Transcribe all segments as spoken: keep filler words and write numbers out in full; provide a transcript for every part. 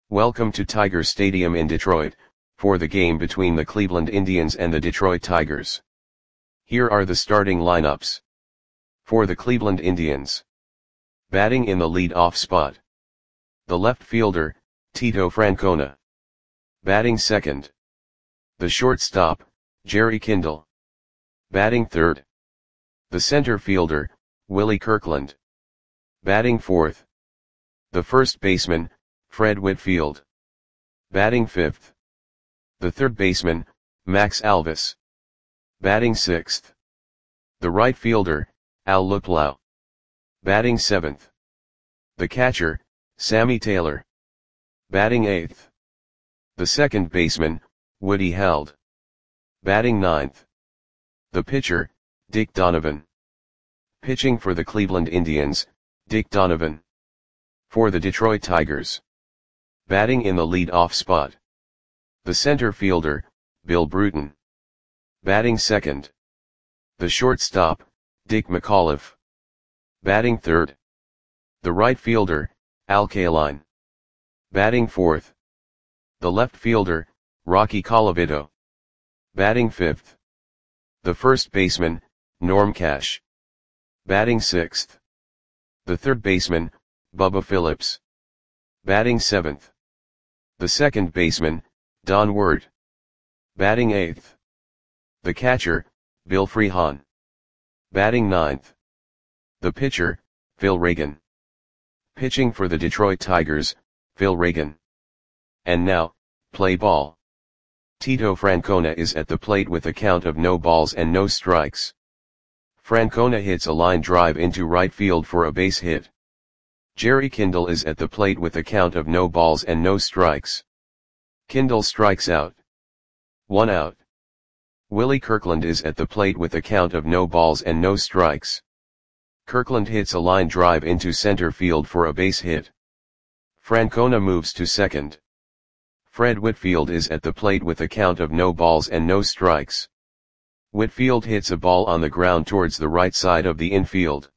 Welcome to Tiger Stadium in Detroit, for the game between the Cleveland Indians and the Detroit Tigers. Here are the starting lineups. For the Cleveland Indians. Batting in the lead-off spot. The left fielder, Tito Francona. Batting second. The shortstop, Jerry Kindle. Batting third. The center fielder, Willie Kirkland. Batting fourth. The first baseman, Fred Whitfield. Batting fifth. The third baseman, Max Alvis. Batting sixth. The right fielder, Al Luplow. Batting seventh. The catcher, Sammy Taylor. Batting eighth. The second baseman, Woody Held. Batting ninth. The pitcher, Dick Donovan. Pitching for the Cleveland Indians, Dick Donovan. For the Detroit Tigers. Batting in the lead-off spot. The center fielder, Bill Bruton. Batting second. The shortstop, Dick McAuliffe. Batting third. The right fielder, Al Kaline. Batting fourth. The left fielder, Rocky Colavito. Batting fifth. The first baseman, Norm Cash. Batting sixth. The third baseman, Bubba Phillips. Batting seventh. The second baseman, Don Ward. Batting eighth. The catcher, Bill Freehan. Batting ninth. The pitcher, Phil Reagan. Pitching for the Detroit Tigers, Phil Reagan. And now, play ball. Tito Francona is at the plate with a count of no balls and no strikes. Francona hits a line drive into right field for a base hit. Jerry Kindle is at the plate with a count of no balls and no strikes. Kindle strikes out. One out. Willie Kirkland is at the plate with a count of no balls and no strikes. Kirkland hits a line drive into center field for a base hit. Francona moves to second. Fred Whitfield is at the plate with a count of no balls and no strikes. Whitfield hits a ball on the ground towards the right side of the infield.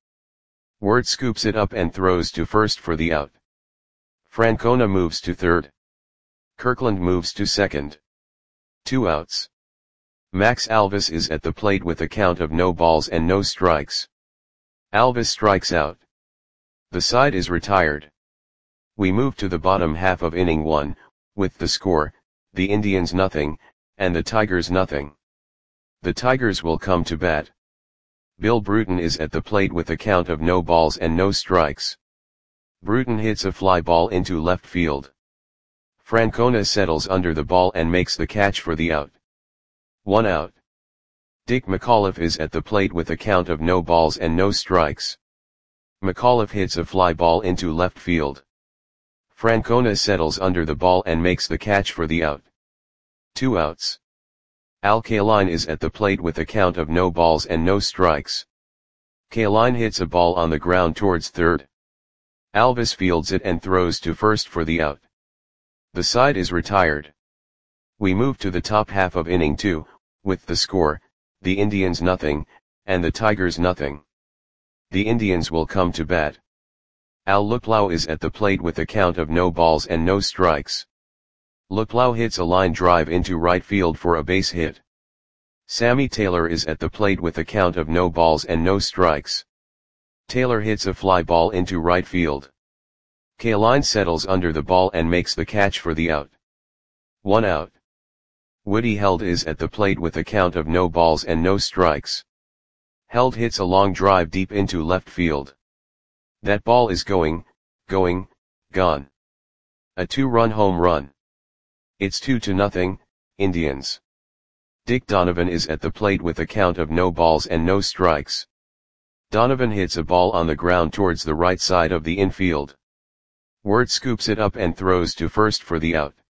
Ward scoops it up and throws to first for the out. Francona moves to third. Kirkland moves to second. Two outs. Max Alvis is at the plate with a count of no balls and no strikes. Alvis strikes out. The side is retired. We move to the bottom half of inning one, with the score, the Indians nothing, and the Tigers nothing. The Tigers will come to bat. Bill Bruton is at the plate with a count of no balls and no strikes. Bruton hits a fly ball into left field. Francona settles under the ball and makes the catch for the out. One out. Dick McAuliffe is at the plate with a count of no balls and no strikes. McAuliffe hits a fly ball into left field. Francona settles under the ball and makes the catch for the out. Two outs. Al Kaline is at the plate with a count of no balls and no strikes. Kaline hits a ball on the ground towards third. Alvis fields it and throws to first for the out. The side is retired. We move to the top half of inning two, with the score, the Indians nothing, and the Tigers nothing. The Indians will come to bat. Al Luplow is at the plate with a count of no balls and no strikes. Luplow hits a line drive into right field for a base hit. Sammy Taylor is at the plate with a count of no balls and no strikes. Taylor hits a fly ball into right field. Kaline settles under the ball and makes the catch for the out. One out. Woody Held is at the plate with a count of no balls and no strikes. Held hits a long drive deep into left field. That ball is going, going, gone. A two-run home run. It's two to nothing, Indians. Dick Donovan is at the plate with a count of no balls and no strikes. Donovan hits a ball on the ground towards the right side of the infield. Ward scoops it up and throws to first for the out.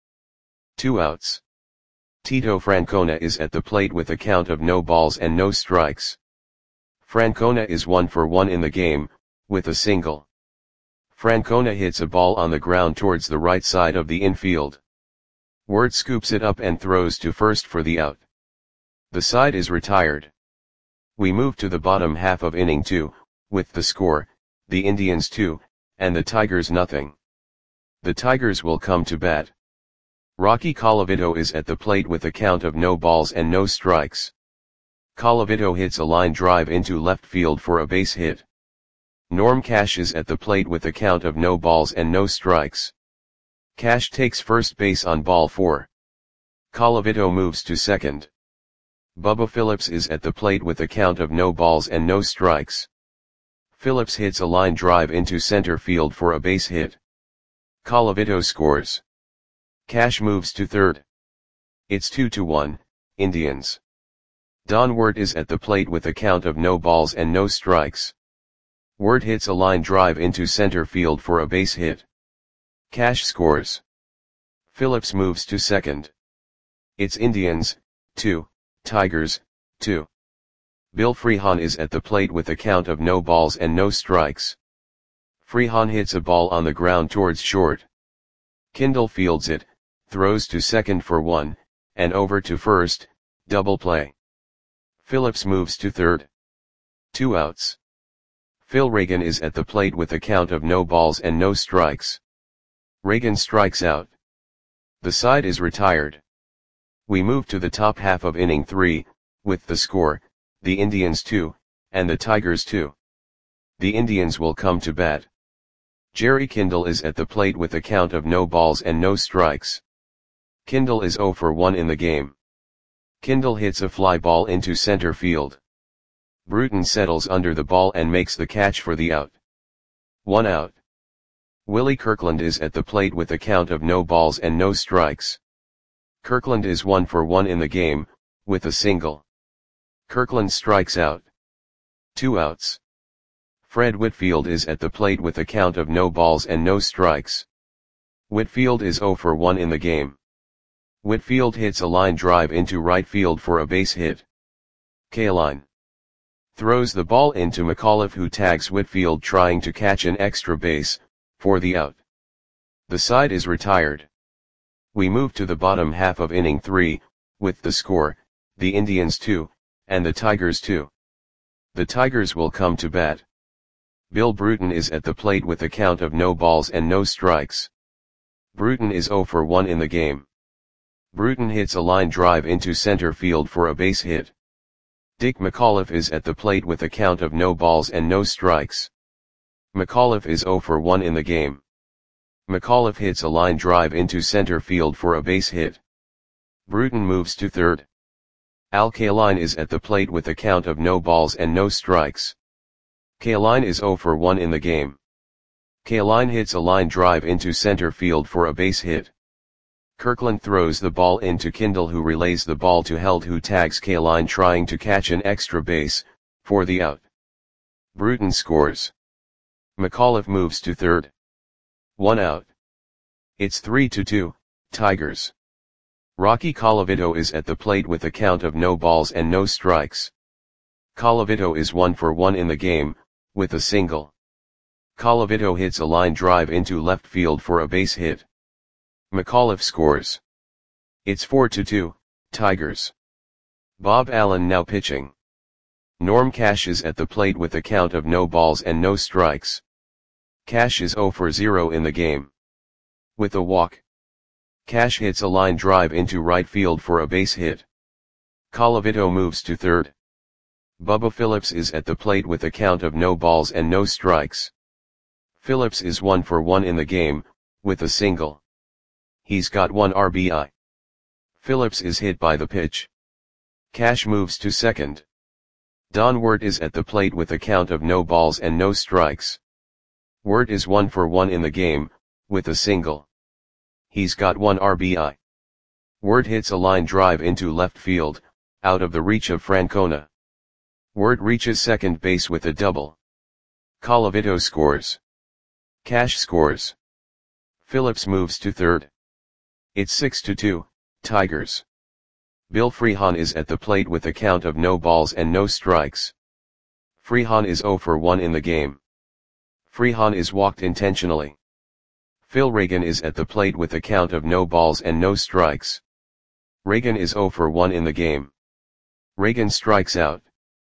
Two outs. Tito Francona is at the plate with a count of no balls and no strikes. Francona is one for one in the game, with a single. Francona hits a ball on the ground towards the right side of the infield. Ward scoops it up and throws to first for the out. The side is retired. We move to the bottom half of inning two, with the score, the Indians two, and the Tigers nothing. The Tigers will come to bat. Rocky Colavito is at the plate with a count of no balls and no strikes. Colavito hits a line drive into left field for a base hit. Norm Cash is at the plate with a count of no balls and no strikes. Cash takes first base on ball four. Colavito moves to second. Bubba Phillips is at the plate with a count of no balls and no strikes. Phillips hits a line drive into center field for a base hit. Colavito scores. Cash moves to third. It's two to one, Indians. Don Wert is at the plate with a count of no balls and no strikes. Wert hits a line drive into center field for a base hit. Cash scores. Phillips moves to second. It's Indians, two, Tigers, two. Bill Freehan is at the plate with a count of no balls and no strikes. Freehan hits a ball on the ground towards short. Kindle fields it, throws to second for one, and over to first, double play. Phillips moves to third. Two outs. Phil Reagan is at the plate with a count of no balls and no strikes. Reagan strikes out. The side is retired. We move to the top half of inning three, with the score, the Indians two, and the Tigers two. The Indians will come to bat. Jerry Kindle is at the plate with a count of no balls and no strikes. Kindle is zero for one in the game. Kindle hits a fly ball into center field. Bruton settles under the ball and makes the catch for the out. One out. Willie Kirkland is at the plate with a count of no balls and no strikes. Kirkland is one for one in the game, with a single. Kirkland strikes out. Two outs. Fred Whitfield is at the plate with a count of no balls and no strikes. Whitfield is zero for one in the game. Whitfield hits a line drive into right field for a base hit. Kaline throws the ball into McAuliffe, who tags Whitfield trying to catch an extra base, for the out. The side is retired. We move to the bottom half of inning three, with the score, the Indians two, and the Tigers two. The Tigers will come to bat. Bill Bruton is at the plate with a count of no balls and no strikes. Bruton is zero for one in the game. Bruton hits a line drive into center field for a base hit. Dick McAuliffe is at the plate with a count of no balls and no strikes. McAuliffe is zero for one in the game. McAuliffe hits a line drive into center field for a base hit. Bruton moves to third. Al Kaline is at the plate with a count of no balls and no strikes. Kaline is zero for one in the game. Kaline hits a line drive into center field for a base hit. Kirkland throws the ball into Kindle, who relays the ball to Held, who tags Kaline trying to catch an extra base, for the out. Bruton scores. McAuliffe moves to third. One out. It's three to two, Tigers. Rocky Colavito is at the plate with a count of no balls and no strikes. Colavito is one for one in the game, with a single. Colavito hits a line drive into left field for a base hit. McAuliffe scores. It's four to two, Tigers. Bob Allen now pitching. Norm Cash is at the plate with a count of no balls and no strikes. Cash is zero for zero in the game. With a walk. Cash hits a line drive into right field for a base hit. Colavito moves to third. Bubba Phillips is at the plate with a count of no balls and no strikes. Phillips is one for one in the game, with a single. He's got one R B I. Phillips is hit by the pitch. Cash moves to second. Don Wert is at the plate with a count of no balls and no strikes. Wert is one for one in the game, with a single. He's got one R B I. Wert hits a line drive into left field, out of the reach of Francona. Wert reaches second base with a double. Colavito scores. Cash scores. Phillips moves to third. It's six to two, Tigers. Bill Freehan is at the plate with a count of no balls and no strikes. Freehan is zero for one in the game. Freehan is walked intentionally. Phil Reagan is at the plate with a count of no balls and no strikes. Reagan is zero for one in the game. Reagan strikes out.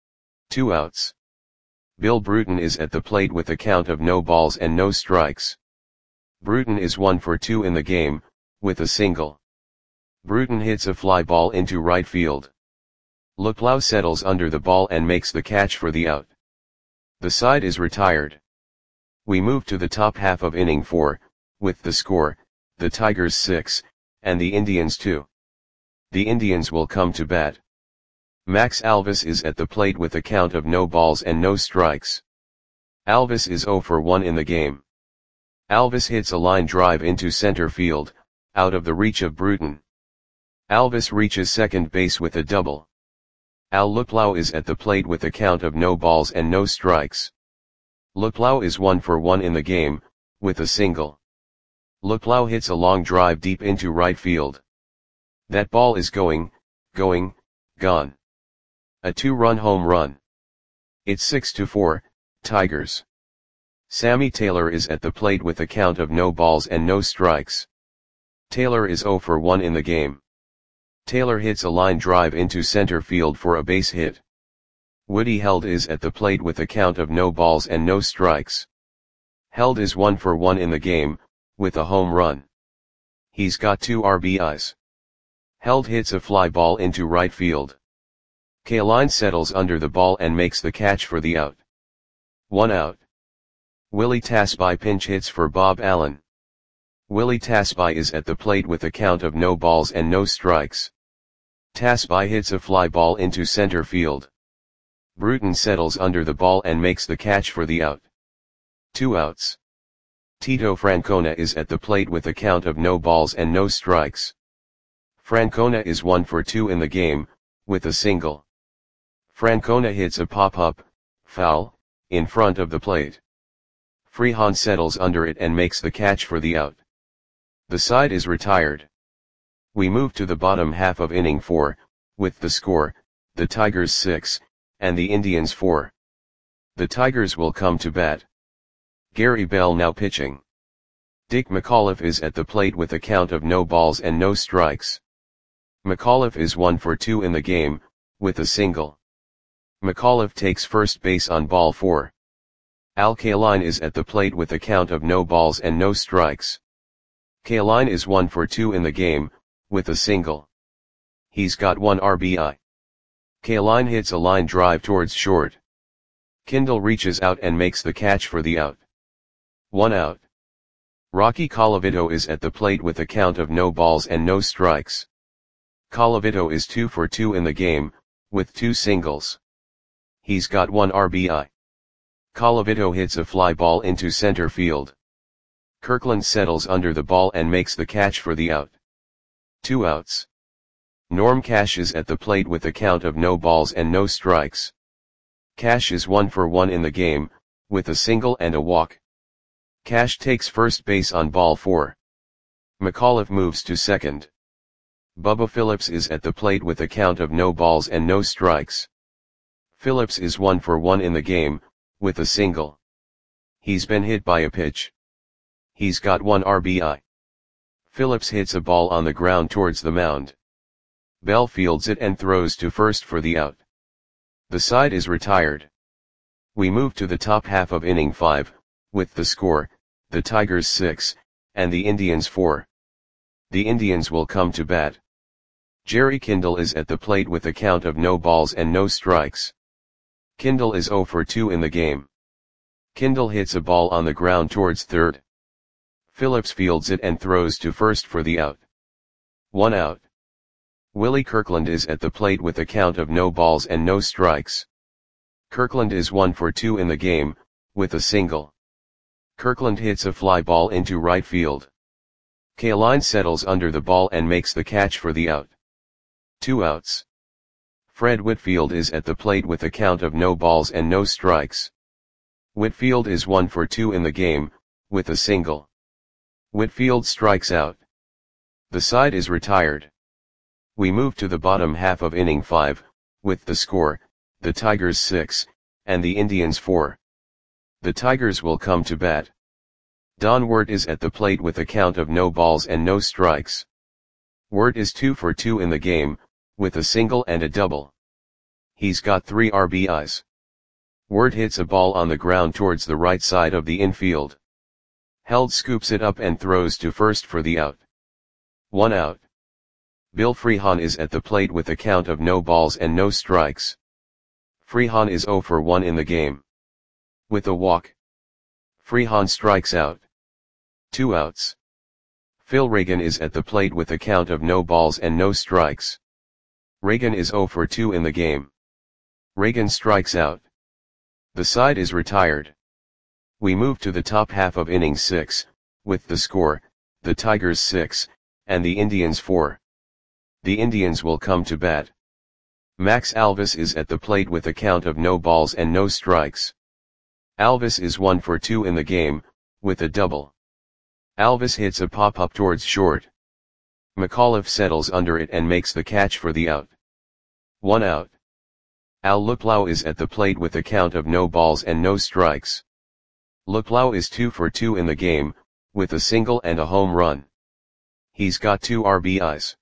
Two outs. Bill Bruton is at the plate with a count of no balls and no strikes. Bruton is one for two in the game, with a single. Bruton hits a fly ball into right field. Luplow settles under the ball and makes the catch for the out. The side is retired. We move to the top half of inning four, with the score, the Tigers six, and the Indians two. The Indians will come to bat. Max Alvis is at the plate with a count of no balls and no strikes. Alvis is zero for one in the game. Alvis hits a line drive into center field, out of the reach of Bruton. Alvis reaches second base with a double. Al Luplow is at the plate with a count of no balls and no strikes. Luplow is one for one in the game, with a single. Luplow hits a long drive deep into right field. That ball is going, going, gone. A two-run home run. It's six to four, Tigers. Sammy Taylor is at the plate with a count of no balls and no strikes. Taylor is zero for one in the game. Taylor hits a line drive into center field for a base hit. Woody Held is at the plate with a count of no balls and no strikes. Held is one for one in the game, with a home run. He's got two R B Is. Held hits a fly ball into right field. Kaline settles under the ball and makes the catch for the out. One out. Willie Tasby pinch hits for Bob Allen. Willie Tasby is at the plate with a count of no balls and no strikes. Tasby hits a fly ball into center field. Bruton settles under the ball and makes the catch for the out. Two outs. Tito Francona is at the plate with a count of no balls and no strikes. Francona is one for two in the game, with a single. Francona hits a pop-up, foul, in front of the plate. Freehan settles under it and makes the catch for the out. The side is retired. We move to the bottom half of inning four, with the score, the Tigers six, and the Indians four. The Tigers will come to bat. Gary Bell now pitching. Dick McAuliffe is at the plate with a count of no balls and no strikes. McAuliffe is one for two in the game, with a single. McAuliffe takes first base on ball four. Al Kaline is at the plate with a count of no balls and no strikes. Kaline is one for two in the game, with a single. He's got one R B I. Kaline hits a line drive towards short. Kindle reaches out and makes the catch for the out. One out. Rocky Colavito is at the plate with a count of no balls and no strikes. Colavito is two for two in the game, with two singles. He's got one R B I. Colavito hits a fly ball into center field. Kirkland settles under the ball and makes the catch for the out. Two outs. Norm Cash is at the plate with a count of no balls and no strikes. Cash is one for one in the game, with a single and a walk. Cash takes first base on ball four. McAuliffe moves to second. Bubba Phillips is at the plate with a count of no balls and no strikes. Phillips is one for one in the game, with a single. He's been hit by a pitch. He's got one R B I. Phillips hits a ball on the ground towards the mound. Bell fields it and throws to first for the out. The side is retired. We move to the top half of inning five, with the score, the Tigers six, and the Indians four. The Indians will come to bat. Jerry Kindle is at the plate with a count of no balls and no strikes. Kindle is zero for two in the game. Kindle hits a ball on the ground towards third. Phillips fields it and throws to first for the out. One out. Willie Kirkland is at the plate with a count of no balls and no strikes. Kirkland is one for two in the game, with a single. Kirkland hits a fly ball into right field. Kaline settles under the ball and makes the catch for the out. Two outs. Fred Whitfield is at the plate with a count of no balls and no strikes. Whitfield is one for two in the game, with a single. Whitfield strikes out. The side is retired. We move to the bottom half of inning five, with the score, the Tigers six, and the Indians four. The Tigers will come to bat. Don Wirt is at the plate with a count of no balls and no strikes. Wirt is two for two in the game, with a single and a double. He's got three R B Is. Wirt hits a ball on the ground towards the right side of the infield. Held scoops it up and throws to first for the out. One out. Bill Freehan is at the plate with a count of no balls and no strikes. Freehan is zero for one in the game. With a walk, Freehan strikes out. Two outs. Phil Reagan is at the plate with a count of no balls and no strikes. Reagan is zero for two in the game. Reagan strikes out. The side is retired. We move to the top half of inning six, with the score, the Tigers six, and the Indians four. The Indians will come to bat. Max Alvis is at the plate with a count of no balls and no strikes. Alvis is one for two in the game, with a double. Alvis hits a pop-up towards short. McAuliffe settles under it and makes the catch for the out. One out. Al Luplow is at the plate with a count of no balls and no strikes. Luplow is two for two in the game, with a single and a home run. He's got two R B Is.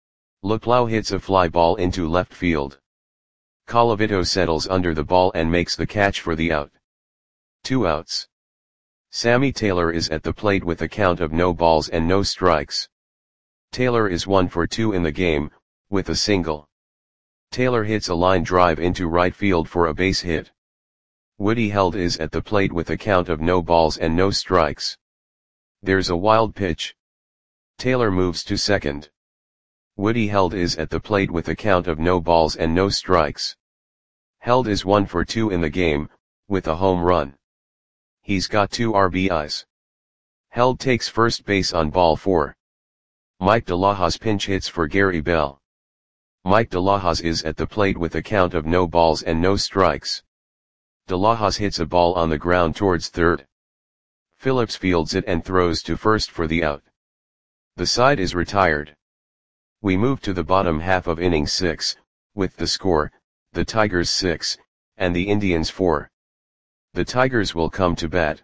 Luplow hits a fly ball into left field. Colavito settles under the ball and makes the catch for the out. Two outs. Sammy Taylor is at the plate with a count of no balls and no strikes. Taylor is one for two in the game, with a single. Taylor hits a line drive into right field for a base hit. Woody Held is at the plate with a count of no balls and no strikes. There's a wild pitch. Taylor moves to second. Woody Held is at the plate with a count of no balls and no strikes. Held is one for two in the game, with a home run. He's got two R B Is. Held takes first base on ball four. Mike DeLahoz pinch hits for Gary Bell. Mike DeLahoz is at the plate with a count of no balls and no strikes. DeLahoz hits a ball on the ground towards third. Phillips fields it and throws to first for the out. The side is retired. We move to the bottom half of inning six, with the score, the Tigers six, and the Indians four. The Tigers will come to bat.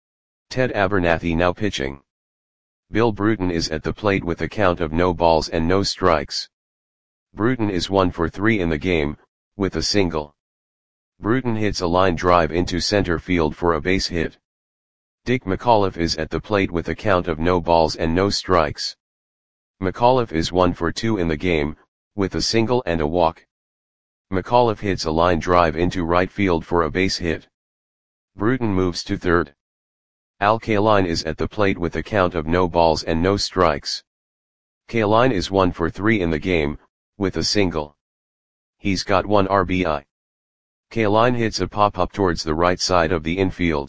Ted Abernathy now pitching. Bill Bruton is at the plate with a count of no balls and no strikes. Bruton is one for three in the game, with a single. Bruton hits a line drive into center field for a base hit. Dick McAuliffe is at the plate with a count of no balls and no strikes. McAuliffe is one for two in the game, with a single and a walk. McAuliffe hits a line drive into right field for a base hit. Bruton moves to third. Al Kaline is at the plate with a count of no balls and no strikes. Kaline is one for three in the game, with a single. He's got one R B I. Kaline hits a pop-up towards the right side of the infield.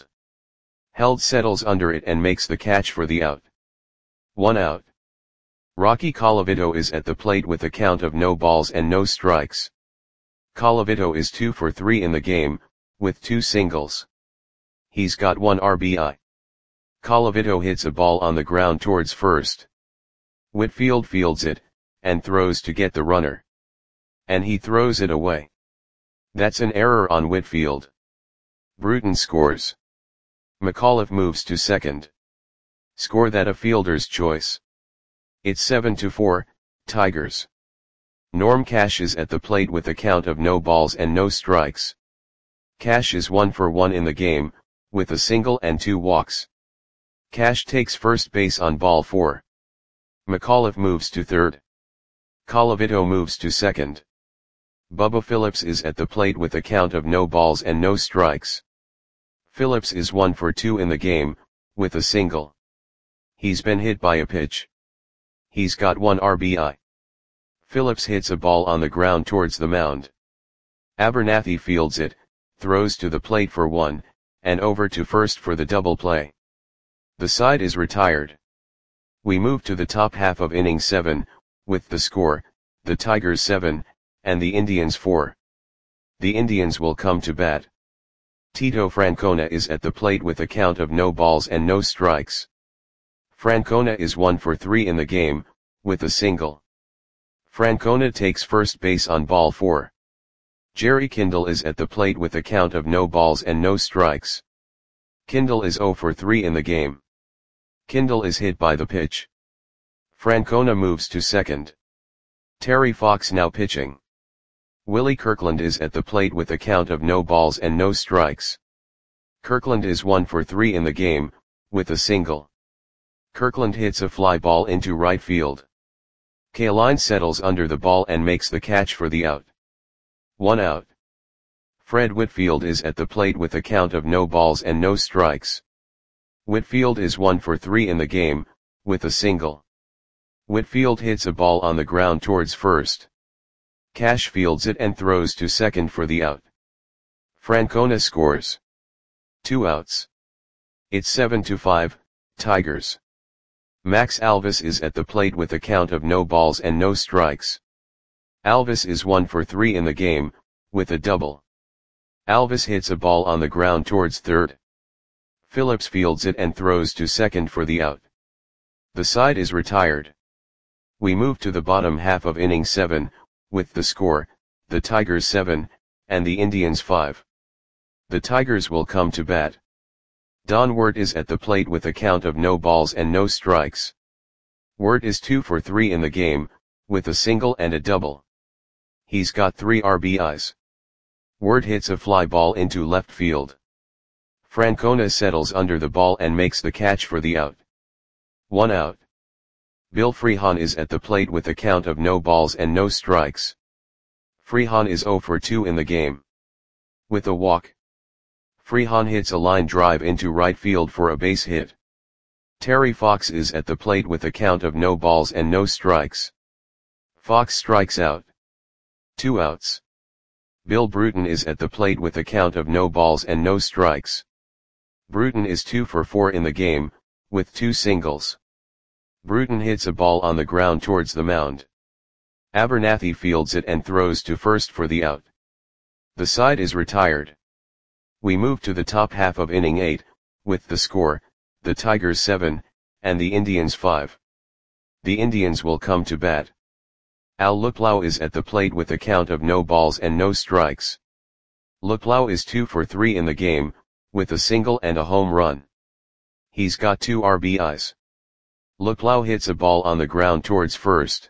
Held settles under it and makes the catch for the out. One out. Rocky Colavito is at the plate with a count of no balls and no strikes. Colavito is two for three in the game, with two singles. He's got one R B I. Colavito hits a ball on the ground towards first. Whitfield fields it, and throws to get the runner. And he throws it away. That's an error on Whitfield. Bruton scores. McAuliffe moves to second. Score that a fielder's choice. It's seven to four, Tigers. Norm Cash is at the plate with a count of no balls and no strikes. Cash is one for one in the game, with a single and two walks. Cash takes first base on ball four. McAuliffe moves to third. Colavito moves to second. Bubba Phillips is at the plate with a count of no balls and no strikes. Phillips is one for two in the game, with a single. He's been hit by a pitch. He's got one R B I. Phillips hits a ball on the ground towards the mound. Abernathy fields it, throws to the plate for one, and over to first for the double play. The side is retired. We move to the top half of inning seven, with the score, the Tigers seven, and the Indians four. The Indians will come to bat. Tito Francona is at the plate with a count of no balls and no strikes. Francona is one for three in the game, with a single. Francona takes first base on ball four. Jerry Kindle is at the plate with a count of no balls and no strikes. Kindle is zero for three in the game. Kindle is hit by the pitch. Francona moves to second. Terry Fox now pitching. Willie Kirkland is at the plate with a count of no balls and no strikes. Kirkland is one for three in the game, with a single. Kirkland hits a fly ball into right field. Kaline settles under the ball and makes the catch for the out. One out. Fred Whitfield is at the plate with a count of no balls and no strikes. Whitfield is one for three in the game, with a single. Whitfield hits a ball on the ground towards first. Cash fields it and throws to second for the out. Francona scores. Two outs. It's seven to five, Tigers. Max Alvis is at the plate with a count of no balls and no strikes. Alvis is one for three in the game, with a double. Alvis hits a ball on the ground towards third. Phillips fields it and throws to second for the out. The side is retired. We move to the bottom half of inning seven, with the score, the Tigers seven, and the Indians five. The Tigers will come to bat. Don Wirt is at the plate with a count of no balls and no strikes. Wirt is two for three in the game, with a single and a double. He's got three R B Is. Wirt hits a fly ball into left field. Francona settles under the ball and makes the catch for the out. One out. Bill Freehan is at the plate with a count of no balls and no strikes. Freehan is zero for two in the game. With a walk. Freehan hits a line drive into right field for a base hit. Terry Fox is at the plate with a count of no balls and no strikes. Fox strikes out. Two outs. Bill Bruton is at the plate with a count of no balls and no strikes. Bruton is two for four in the game, with two singles. Bruton hits a ball on the ground towards the mound. Abernathy fields it and throws to first for the out. The side is retired. We move to the top half of inning eight, with the score, the Tigers seven, and the Indians five. The Indians will come to bat. Al Luplow is at the plate with a count of no balls and no strikes. Luplow is two for three in the game, with a single and a home run. He's got two R B Is. Luplow hits a ball on the ground towards first.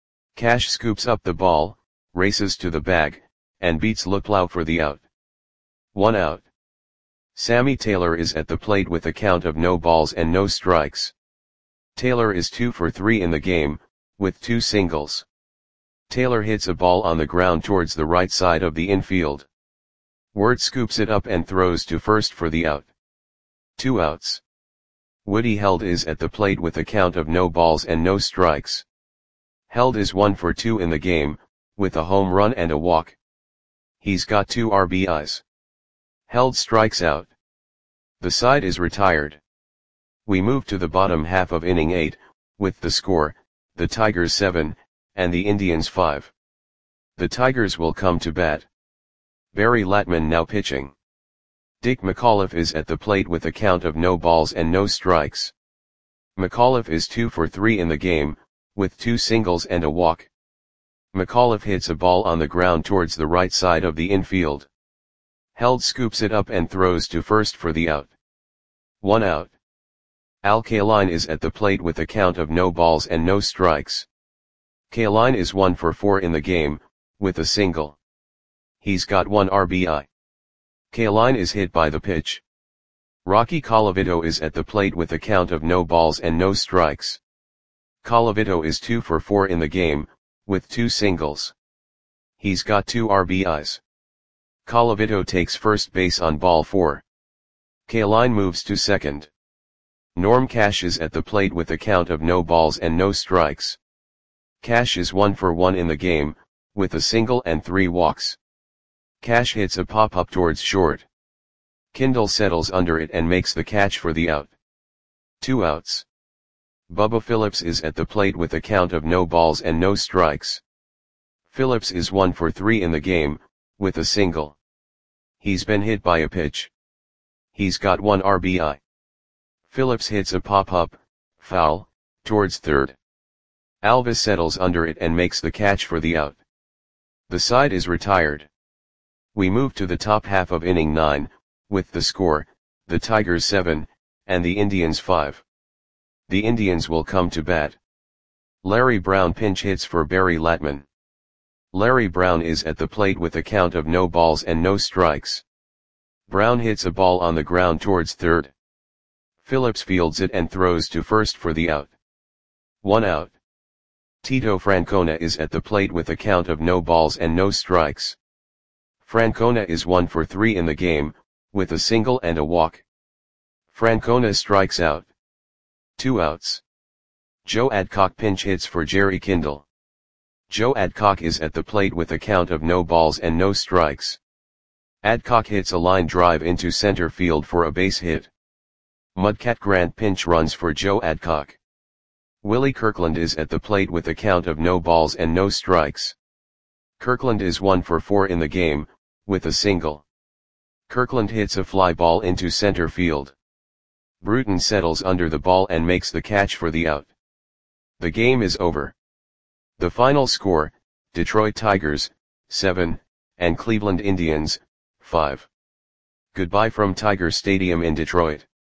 Cash scoops up the ball, races to the bag, and beats Luplow for the out. One out. Sammy Taylor is at the plate with a count of no balls and no strikes. Taylor is two for three in the game, with two singles. Taylor hits a ball on the ground towards the right side of the infield. Wirt scoops it up and throws to first for the out. Two outs. Woody Held is at the plate with a count of no balls and no strikes. Held is one for two in the game, with a home run and a walk. He's got two R B Is. Held strikes out. The side is retired. We move to the bottom half of inning eight, with the score, the Tigers seven, and the Indians five. The Tigers will come to bat. Barry Latman now pitching. Dick McAuliffe is at the plate with a count of no balls and no strikes. McAuliffe is two for three in the game, with two singles and a walk. McAuliffe hits a ball on the ground towards the right side of the infield. Held scoops it up and throws to first for the out. One out. Al Kaline is at the plate with a count of no balls and no strikes. Kaline is one for four in the game, with a single. He's got one R B I. Kaline is hit by the pitch. Rocky Colavito is at the plate with a count of no balls and no strikes. Colavito is two for four in the game, with two singles. He's got two R B Is. Colavito takes first base on ball four. Kaline moves to second. Norm Cash is at the plate with a count of no balls and no strikes. Cash is one for one in the game, with a single and three walks. Cash hits a pop-up towards short. Kindle settles under it and makes the catch for the out. Two outs. Bubba Phillips is at the plate with a count of no balls and no strikes. Phillips is one for three in the game, with a single. He's been hit by a pitch. He's got one R B I. Phillips hits a pop-up, foul, towards third. Alvis settles under it and makes the catch for the out. The side is retired. We move to the top half of inning nine, with the score, the Tigers seven, and the Indians five. The Indians will come to bat. Larry Brown pinch hits for Barry Latman. Larry Brown is at the plate with a count of no balls and no strikes. Brown hits a ball on the ground towards third. Phillips fields it and throws to first for the out. One out. Tito Francona is at the plate with a count of no balls and no strikes. Francona is one for three in the game, with a single and a walk. Francona strikes out. Two outs. Joe Adcock pinch hits for Jerry Kindle. Joe Adcock is at the plate with a count of no balls and no strikes. Adcock hits a line drive into center field for a base hit. Mudcat Grant pinch runs for Joe Adcock. Willie Kirkland is at the plate with a count of no balls and no strikes. Kirkland is one for four in the game, with a single. Kirkland hits a fly ball into center field. Bruton settles under the ball and makes the catch for the out. The game is over. The final score, Detroit Tigers, seven, and Cleveland Indians, five. Goodbye from Tiger Stadium in Detroit.